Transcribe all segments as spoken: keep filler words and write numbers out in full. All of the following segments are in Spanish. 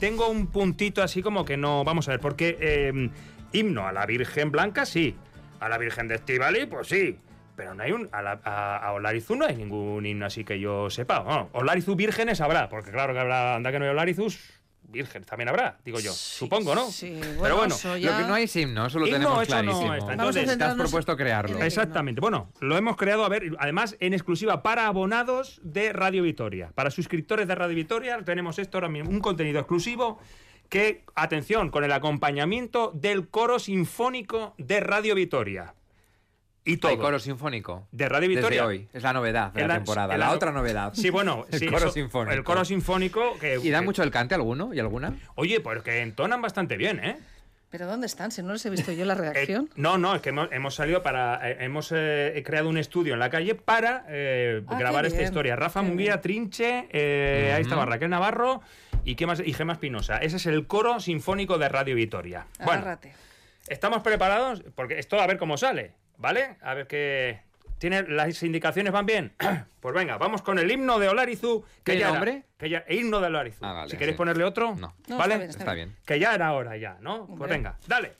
tengo un puntito así como que no... Vamos a ver, porque eh, himno a la Virgen Blanca, sí. A la Virgen de Estíbaliz, pues sí. Pero no hay un... A, la, a, a Olarizu no hay ningún himno así que yo sepa. Bueno, Olarizu vírgenes habrá, porque claro que habrá... Anda que no hay Olarizus... Virgen también habrá, digo yo, sí, supongo, ¿no? Sí, bueno, pero bueno, ya... lo que no hay es himno, eso lo himno, tenemos eso clarísimo. No está. Entonces, te has propuesto crearlo. Exactamente. Bueno, lo hemos creado, a ver, además en exclusiva para abonados de Radio Vitoria. Para suscriptores de Radio Vitoria tenemos esto ahora mismo, un contenido exclusivo que, atención, con el acompañamiento del coro sinfónico de Radio Vitoria. Y todo. Hay coro sinfónico. De Radio Vitoria. Desde hoy. Es la novedad de la, la temporada. La, la otra novedad. Sí, bueno. el sí, coro eso, sinfónico. El coro sinfónico. Que, ¿Y da que... mucho el cante alguno y alguna? Oye, pues que entonan bastante bien, ¿eh? ¿Pero dónde están? Si no les he visto yo la redacción. Eh, no, no, es que hemos, hemos salido para... Eh, hemos eh, creado un estudio en la calle para eh, ah, grabar esta historia. Rafa qué Munguía, bien. Trinche, eh, uh-huh. ahí estaba Raquel Navarro y, ¿qué más? y Gemma Espinosa. Ese es el coro sinfónico de Radio Vitoria. Agárrate. Bueno, ¿estamos preparados? Porque esto a ver cómo sale. ¿Vale? A ver qué... ¿Tiene, ¿Las indicaciones van bien? Pues venga, vamos con el himno de Olarizu. ¿Qué ya nombre? Era, que ya, himno de Olarizu. Ah, vale, si queréis sí. ponerle otro, no. no ¿vale? Está bien, está está bien. bien. Que ya era hora ya, ¿no? Hombre. Pues venga, dale.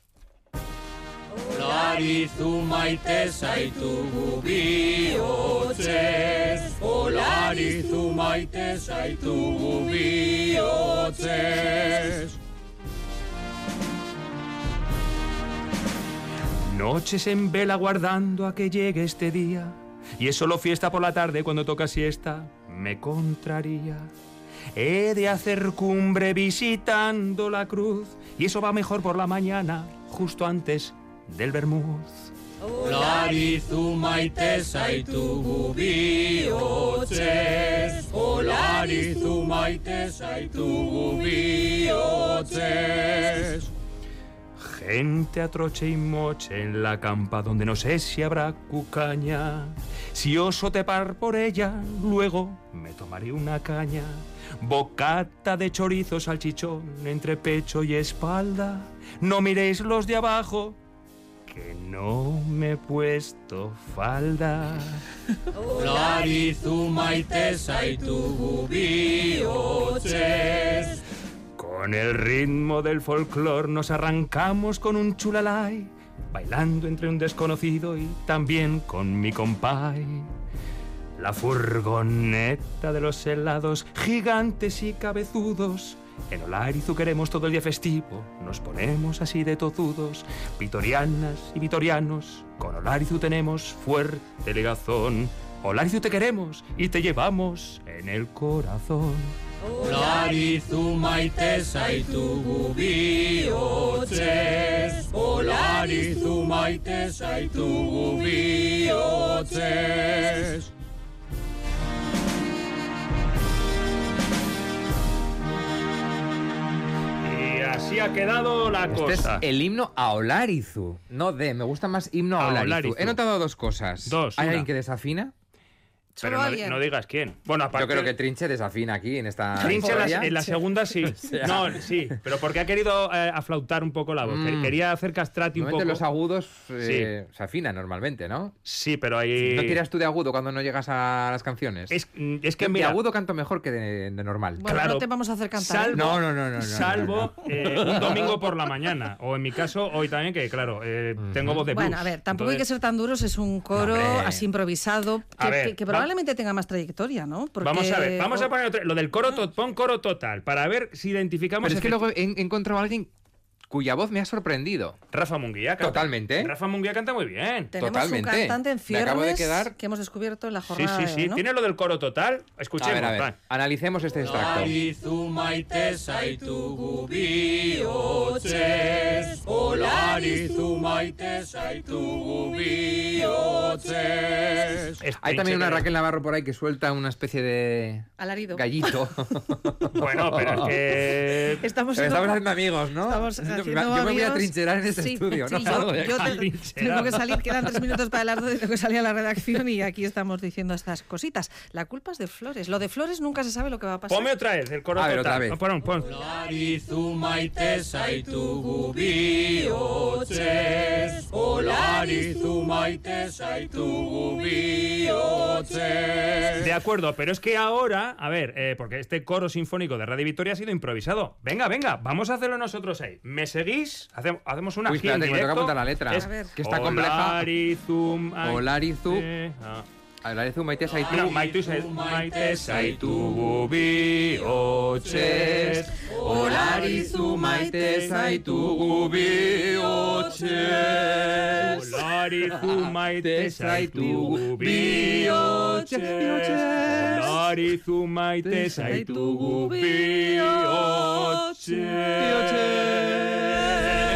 Olarizu maite zaitugu bihotzez, Olarizu maite zaitugu bihotzez. Noches en vela guardando a que llegue este día, y es solo fiesta por la tarde cuando toca siesta, me contraría. He de hacer cumbre visitando la cruz, y eso va mejor por la mañana, justo antes del vermut. Olarizu maite zaitugu bihotzez, Olarizu maite zaitugu bihotzez. Gente a troche y moche en la campa donde no sé si habrá cucaña. Si oso tepar por ella, luego me tomaré una caña. Bocata de chorizo, salchichón entre pecho y espalda. No miréis los de abajo, que no me he puesto falda. Olarizu maite zaitugu bihotzez. Con el ritmo del folclor nos arrancamos con un chulalay, bailando entre un desconocido y también con mi compay. La furgoneta de los helados, gigantes y cabezudos. En Olarizu queremos todo el día festivo, nos ponemos así de tozudos. Vitorianas y vitorianos, con Olarizu tenemos fuerte ligazón. Olarizu te queremos y te llevamos en el corazón. Olarizu maite zaitugu bihotzez, Olarizu maite zaitugu bihotzez. Y así ha quedado la este cosa. Es el himno a Olarizu, no de, me gusta más himno a, a Olarizu. Olarizu. He notado dos cosas. Dos. ¿Hay una. alguien que desafina? Pero no, no digas quién. Bueno, aparte... Yo creo que Trinche desafina aquí en esta Trinche historia. en la segunda sí. No, sí, pero porque ha querido eh, aflautar un poco la voz. Mm. Quería hacer castrati un poco. Los agudos eh, sí. se afinan normalmente, ¿no? Sí, pero ahí... ¿No tiras tú de agudo cuando no llegas a las canciones? Es, es que de mira... De agudo canto mejor que de, de normal. Bueno, claro, no te vamos a hacer cantar. Salvo, no, no, no, no, no. Salvo eh, un domingo por la mañana. O en mi caso, hoy también, que claro, eh, uh-huh. tengo voz de blues. Bueno, a ver, tampoco Entonces... hay que ser tan duros. Es un coro no, así improvisado que, ver, que, que probablemente va... tenga más trayectoria. ¿No? Porque... Vamos a ver, vamos a poner otro, lo del coro, no. pon coro total, para ver si identificamos... Pero es que luego he, he encontrado a alguien cuya voz me ha sorprendido. Rafa Munguía canta. Totalmente. Rafa Munguía canta muy bien. Tenemos Totalmente. un cantante en Fiernes me acabo de quedar... que hemos descubierto en la jornada. Sí, sí, sí. ¿no? Tiene lo del coro total. Escuchemos. A ver, a ver. Analicemos este extracto. Olarizu maite zaitugu bihotzez, Olarizu maite zaitugu bihotzez. Hay también una Raquel Navarro por ahí que suelta una especie de... alarido. Gallito. Bueno, pero es que... Estamos, pero estamos haciendo amigos, ¿no? Estamos diciendo Yo me adiós. voy a trincherar en este sí, estudio, sí, no salgo de yo, yo aquí. te- tengo que salir, quedan tres minutos para las doce, tengo que salir a la redacción y aquí estamos diciendo estas cositas. La culpa es de Flores. Lo de Flores nunca se sabe lo que va a pasar. Ponme otra vez el coro A ver, total. otra vez. No, pon, pon. Olari zu maite zaitugu bihotzez. Olari zu maite zaitugu bihotzez. De acuerdo, pero es que ahora, a ver, eh, porque este coro sinfónico de Radio Victoria ha sido improvisado. Venga, venga, vamos a hacerlo nosotros ahí. ¿Me seguís? Hacemos, hacemos una Uy, gira en espérate, que me toca directo. apuntar la letra. Es A ver. Que está compleja. Olarizum, ai- Olarizu. eh, ah. Olarizu maite zaitu. No, maitu zaitu, maite zaitugu bihotzez. Olarizu maite zaitugu bihotzez. Olarizu maite zaitugu bihotzez. bihotzez. Olarizu maite zaitugu bihotzez.